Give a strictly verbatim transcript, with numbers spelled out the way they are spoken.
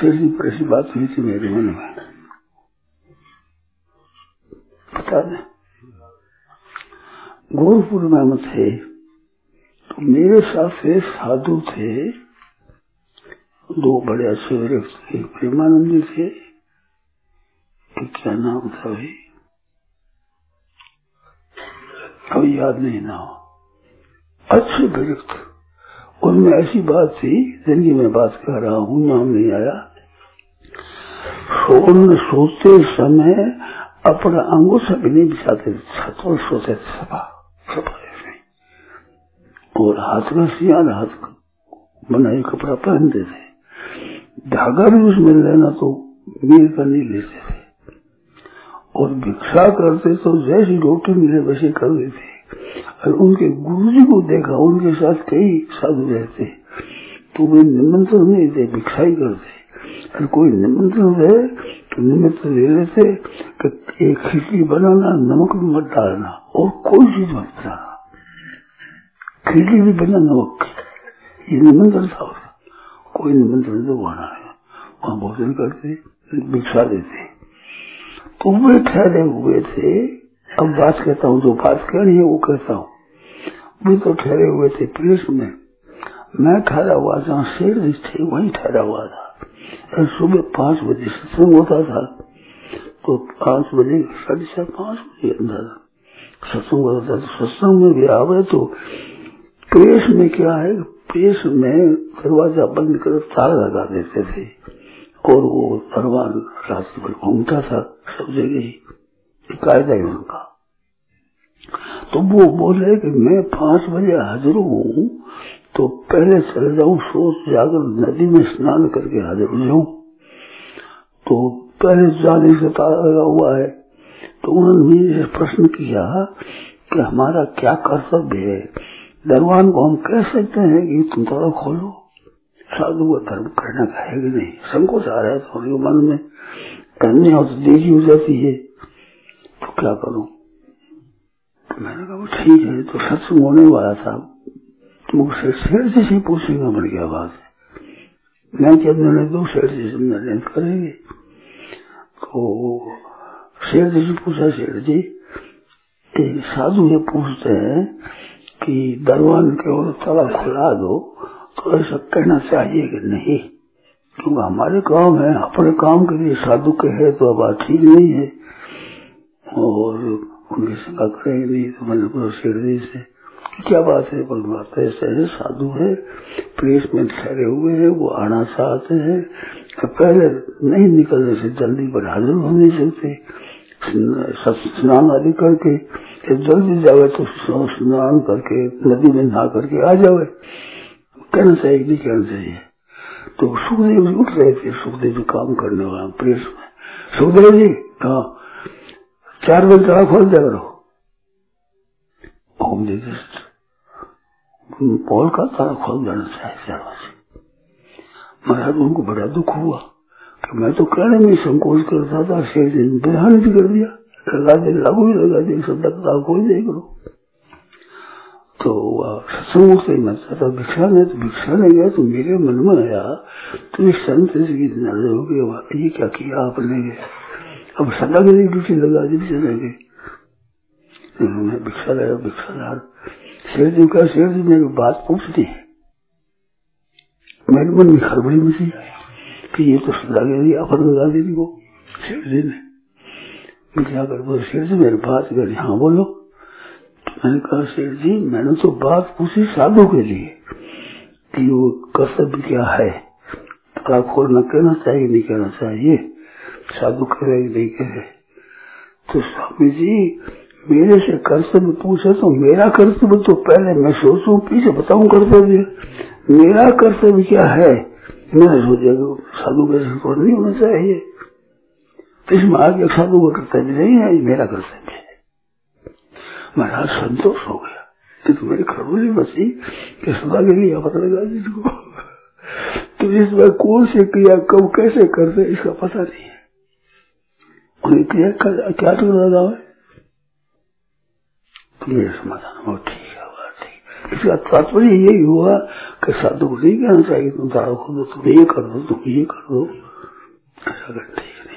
शेरजी पर ऐसी बात हुई थी मेरे मन में, पता नहीं गोरखपुर में हम थे तो मेरे साथ एक साधु थे, दो बड़े अच्छे वृक्ष थे, प्रेमानंद जी थे, क्या नाम था भाई अभी याद नहीं ना, अच्छे वृक्ष। उनमें ऐसी बात थी जिनकी मैं बात कर रहा हूँ, नाम नहीं आया। सोने सोते समय अपना अंगूठा भी नहीं बिछाते, छत पर सोते सपा सपा और हाथ का सियान हाथ का बनाए कपड़ा पहनते थे, धागा भी उसमें लेना तो मील का नहीं लेते थे, और भिक्षा करते तो जैसी रोटी मिले वैसे कर देते। और उनके गुरुजी को देखा, उनके साथ कई साधु रहते तो वे निमंत्रण नहीं दे, भिक्षा ही करते। और कोई निमंत्रण दे तो निमंत्रण ले लेते कि एक खिचड़ी बनाना, नमक भी मत डालना और कोई चीज मत बनाना, खिचड़ी भी बना नमक, ये निमंत्रण था उसका। कोई निमंत्रण तो वहां है, वहां भोजन करते, भिक्षा देते। तो वे ठहरे हुए थे। अब बात कहता हूँ, जो बात कहनी है वो कहता हूँ। वे तो ठहरे हुए थे प्रेस में, मैं ठहरा हुआ जहाँ शेर थे वहीं ठहरा हुआ था। और सुबह पांच बजे सत्संग होता था, तो पांच बजे साढ़े चार पांच बजे अंदर सत्संग होता था। तो सत्संग में भी आवे तो प्रेस में क्या है, प्रेस में दरवाजा बंद कर ताला लगा देते थे और वो दरबार रास्ते पर घूमता था सब जगह, कायदा है उनका। तो वो बोले कि मैं पांच बजे हाजिर हूँ तो पहले चले जाऊं, सोच जाकर नदी में स्नान करके हाजिर हो जाऊं। तो पहले जाने से ताला लगा हुआ है। तो उन्होंने मुझे प्रश्न किया कि हमारा क्या कर्तव्य है, दरबान को हम कह सकते हैं कि तुम ताला खोलो? साधु का धर्म करने का है कि नहीं? संकोच आ रहा है थोड़ी मन में, करने हो तो देरी हो जाती है, तो क्या करूं? तो मैंने कहा ठीक है। तो सत्संग होने वाला था, मुझसे शेर जी से पूछेगा बन गया बात है। मैं क्या निर्णय दो, शेर जी से निर्णय करेंगे। तो शेर जी से पूछा, शेर जी साधु ये पूछते हैं कि दरबान के और ताला खुला दो, तो ऐसा कहना चाहिए कि नहीं? क्योंकि हमारे काम है, अपने काम के लिए साधु कहे तो बात ठीक नहीं है और उनकी संगा करेंगे नहीं। तो मैंने पूछा शेर जी से क्या बात है? बोल बात ऐसे है, साधु है, प्रेस में ठहरे हुए हैं, वो आना चाहते हैं, पहले नहीं निकलने से जल्दी पर हाजिर हो नहीं सकते, स्नान आदि करके जल्दी जावे तो स्नान करके नदी में नहा करके आ जावे, कहना चाहिए नहीं कहना चाहिए? तो सुखदेव जी उठ रहे थे, सुखदेव जी काम करने वाला प्रेस में। सुखदेव जी हाँ, चार बजे ताला खोल दिया करो। ओम जी पॉल का ताला खोल देना चाहिए चार बजे। महाराज उनको बड़ा दुख हुआ कि मैं तो कहने में संकोच करता था, शेर जी ने बेहान भी कर दिया, लगा दे लागू ही लगा दे, सब ताला खोल दिया करो। तो सत्संग से मैं चाहता भिक्षा ने तो भिक्षा ने गया तो मेरे मन में आया तो इस संत की नजर हो गई, ये क्या किया आपने? अब सदा के लिए ड्यूटी लगा दी चले गए। मैं भिक्षा लाया भिक्षा ला शेर जी का, शेर जी मेरी बात पूछती है, मेरे मन में खड़बड़ी मची कि ये तो सदा के लिए अपन लगा दी थी वो शेर जी ने। मैं क्या कर बोल, शेर जी मेरी बात करी, हाँ बोलो। मैंने कहा शेर जी मैंने तो बात पूछी साधु के लिए कि वो कर्तव्य क्या है, ताला खोलना कहना चाहिए नहीं कहना चाहिए, साधु कहे नहीं कहे। तो स्वामी जी मेरे से कर्तव्य पूछे तो मेरा कर्तव्य तो पहले मैं सोचूं पीछे बताऊं कर्तव्य, मेरा कर्तव्य क्या है? मैंने सोचा साधु का नहीं होना चाहिए, इसमें आगे साधु का कर्तव्य नहीं है, मेरा कर्तव्य है। महाराज संतोष हो गया कि तो मेरी खरबूली बची कि सदा के लिए पता लगा दी तुमको। तो इसमें कौन से क्रिया कब कैसे करते इसका पता नहीं है, उन्हें क्रिया क्या तो लगा है। तो मेरे समाधान हो ठीक है बात ठीक। इसका तात्पर्य यही हुआ कि साधु को नहीं कहना चाहिए तुम तारा खोलो, तुम ये कर दो, तुम ये कर दो, पंद्रह घंटे